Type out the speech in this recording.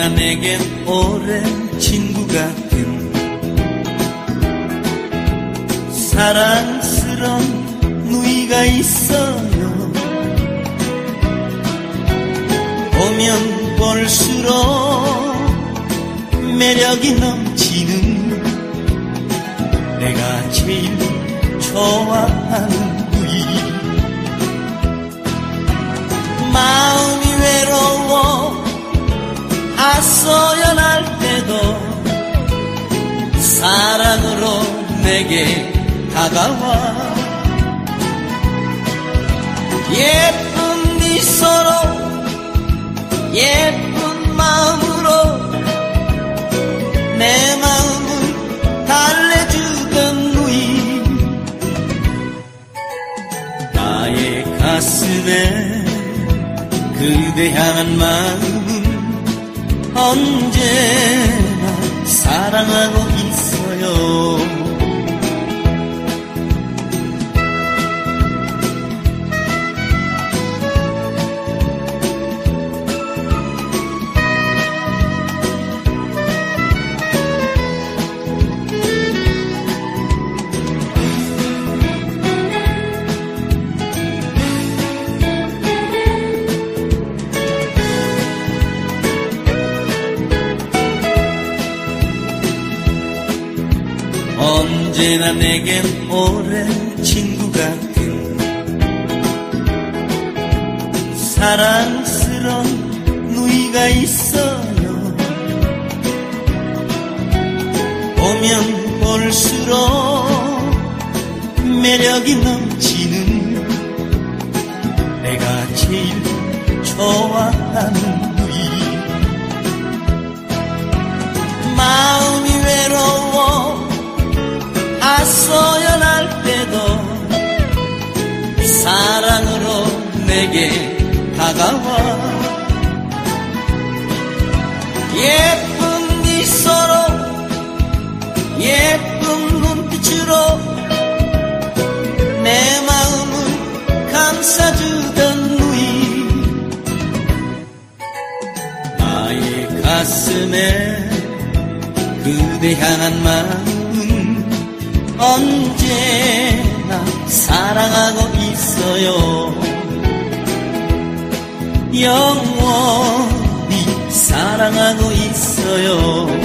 언제나 내겐 오랜 친구 같은 사랑스러운 누이가 있어요. 보면 볼수록 매력이 넘치는 내가 제일 좋아하는 누이. 마음이 외로워 하소연할 때도 사랑으로 내게 다가와 예쁜 미소로 예쁜 마음으로 내 마음을 달래주던 누이. 나의 가슴에 그대 향한 마음은 언제나 사랑하고 있어요. 언제나 내겐 오랜 친구 같은 사랑스러운 누이가 있어요. 보면 볼수록 매력이 넘치는 내가 제일 좋아하는 누이. 마음이 외로워 하소연할 때도 사랑으로 내게 다가와 예쁜 미소로 예쁜 눈빛으로 내 마음을 감싸주던 누이. 나의 가슴에 그대 향한 마음은 언제나 사랑하고 있어요. 영원히 사랑하고 있어요.